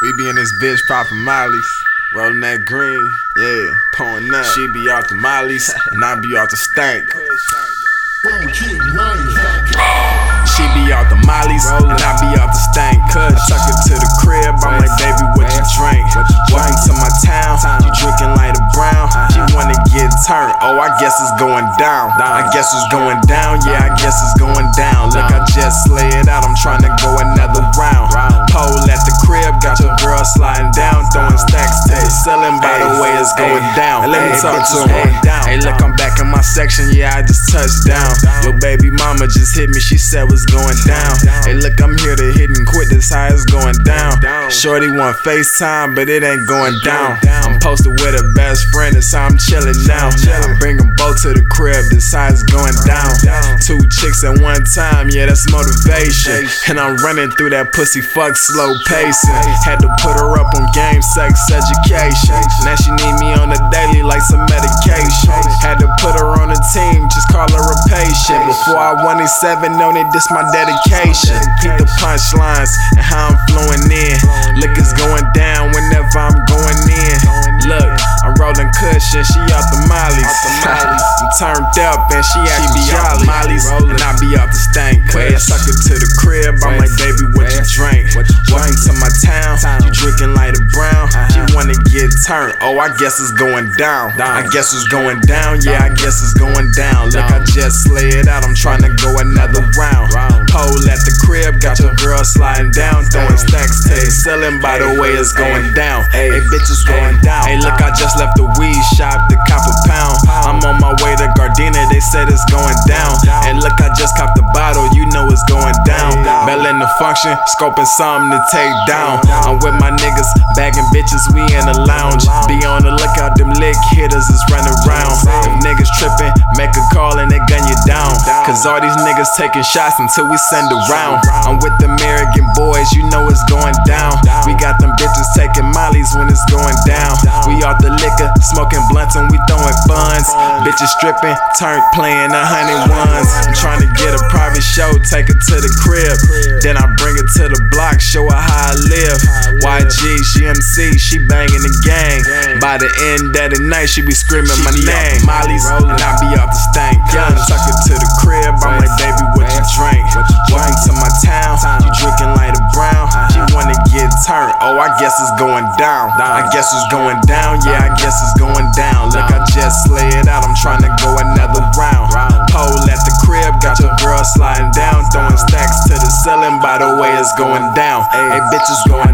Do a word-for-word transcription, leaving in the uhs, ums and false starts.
We be in this bitch poppin' mollies, rollin' that green, yeah, pouring up. She be out the mollies, and I be out the stank. She be out the mollies, and I be out the stank. Cuz tuck her to the crib, I'm like, baby, what you drink? Welcome to my town, you drinking like a brown. She wanna get turned, oh, I guess it's going down. I guess it's going down, yeah, I guess it's going down. Look, I just lay it out, I'm trying to go another round. Pole at the crib, got your girl sliding down, throwing stacks to the ceiling. By the way, it's going down. Let me talk to him. Hey, look, I'm back in my section, yeah, I just touched down. Your baby mama just hit me, she said what's going down. Hey, look, I'm here to hit and quit, this how it's going down. Shorty want FaceTime, but it ain't going down. I'm posted with a best friend, that's how I'm chillin' now. I bring them both to the crib, this how it's going down. Two chicks at one time, yeah, that's motivation. And I'm running through that pussy fuck slow pacing. Had to put her up on game, sex, education. Now she need me on the daily like some medication. Had to put her on the team, just call her a patient. Before I wanted seven on it, this my dedication. Peep the punchlines and how I'm flowing in. Liquor's going down whenever I'm going in. Look, I'm rolling cushion, she out the mollies. I'm turned up and she actually jolly. Mollies, and I be out the stank. Cuz tuck her to the crib, I'm like, baby, what you drink? Welcome to my town, you drinking like a brown. She wanna get turned, oh, I guess it's going down. I guess it's going down, yeah, I guess it's going down. Look, I just lay it out, I'm trying to go another round. Pole at the crib, got your girl sliding down, throwing stacks to the ceiling. By the way, it's going down. Hey, bitch, it's going down. Hey, look, I just left the weed shop to cop a pound. I'm on my way to Gardena, they said it's going down. And look, I just copped the bottle, you know it's going down. Bell in the function, scoping something to take down. I'm with my niggas, bagging bitches, we in the lounge. Be on the lookout, them lick hitters is running around. If niggas tripping, make a call and they gun you down. Cause all these niggas taking shots until we send around. I'm with the American boys, you know it's going down. We got them bitches taking mollies when it's going down. We off the liquor, smoking blunts and we throwing funds. Bitches stripping, turned playing a hundred ones. I'm trying to get a private show, take her to the crib. Then I bring her to the block, show her how I live. Y G, G M C, she banging the gang. By the end of the night, she be screaming my name. Mollies, and I be out the stank. Young, tuck her to the crib, I'm like, baby, what you drink? Welcome to my town, you drinking like a brown. She wanna get turned, oh, I guess it's going down. I guess it's going down, yeah, I guess it's going down. Look, I just lay it out, I'm trying to go another round. Pole at the crib, got your girl sliding down, throwing stacks to the ceiling. By the way, it's going down. Hey, bitch, it's going